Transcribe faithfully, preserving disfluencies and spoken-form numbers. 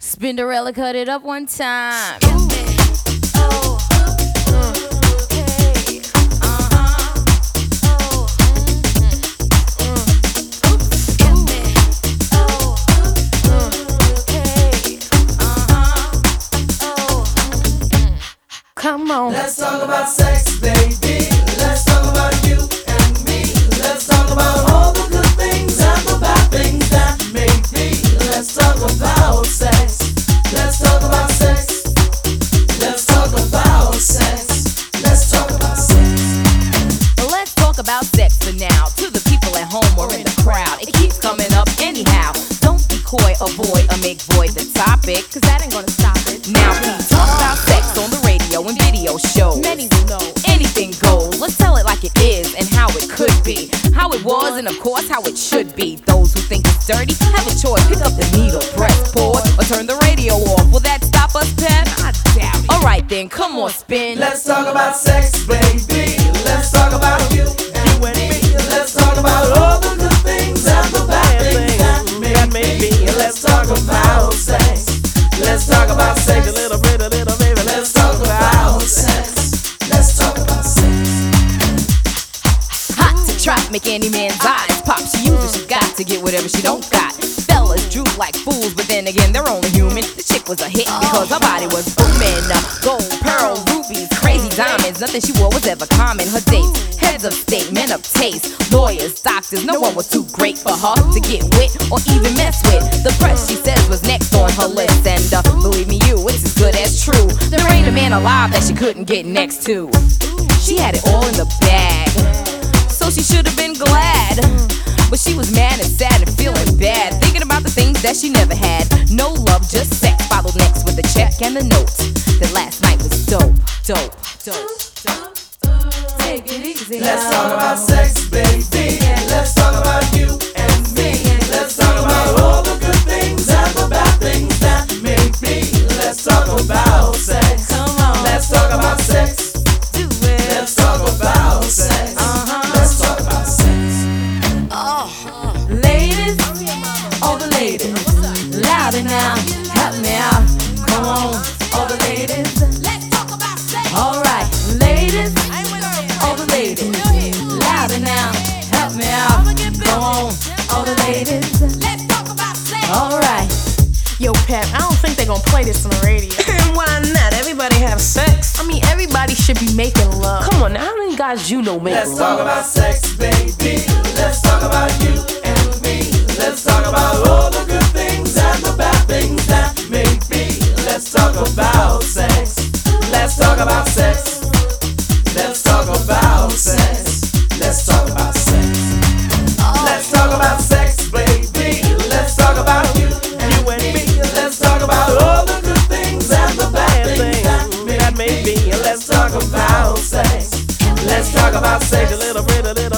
Spinderella cut it up one time. Come on. Let's talk about sex, baby. Let's talk about you and me. Let's talk about all the good things and the bad things that make me. Let's talk about sex. Let's talk about sex. Let's talk about sex. Let's talk about sex. Let's talk about sex for now. To the people at home or in the crowd, it keeps coming up anyhow. Don't be coy, avoid, or make void the topic, cause that ain't gonna stop it. Now please talk about sex on the radio and video shows. Many will know anything goes. Let's tell it like it is and how it could be, how it was and of course how it should be. Those who think it's dirty have a choice. Pick up the needle, press pause, or turn the radio off. Will that stop us, Pep? I doubt it. Alright then, come on, spin. Let's talk about sex, baby. Let's talk about you and me. Let's talk about all the good things and the bad things that make me. Let's talk about sex. Let's talk about sex. A little bit, a little baby. Let's talk about sex. Let's talk about sex. Hot to trap, make any man's eyes pop. She uses, she got to get whatever she don't got. Fellas droop like fools, but then again, they're only human. The chick was a hit because her body was booming. Uh, gold, pearl, rubies, crazy diamonds. Nothing she wore was ever common. Her dates, heads of state, men of taste, lawyers, doctors. No one was too great for her to get with or even mess with. The press, she says, was next on her list. And uh, believe me, you, it's as good as true. There ain't a man alive that she couldn't get next to. She had it all in the bag, so she should have been glad. But she was mad and sad and feeling bad, thinking about the things that she never had. No love, just sex, followed next with the check and the note. That last night was dope, dope, dope, dope. Take it easy. Let's talk about sex, baby. Let's talk about you and me. Let's talk about all the good things and the bad things that make me. Let's talk about sex. Come on. Let's talk about sex. Do it. Let's talk about sex. Uh-huh. Let's talk about sex. Oh, ladies, all the ladies, louder now, help me out. Come on, all the ladies. Let's talk about sex. All right, ladies, all the ladies, louder now, help me out. Come on, all the ladies. Let's talk about sex. All right. Yo, Pep, I don't think they gon' play this on the radio. And why not? Everybody have sex. I mean, everybody should be making love. Come on now, how many guys you know make Let's love? talk about sex, baby. Let's talk about you and me. Let's talk about all the good things and the bad things that make me. Let's talk about sex. Let's talk about sex. Let's talk about sex. Let's talk about sex. Let's talk about sex, baby. Let's talk about you and me. Let's talk about all the good things and the bad things that make me. Let's talk about sex. Let's talk about sex. A little bit, a little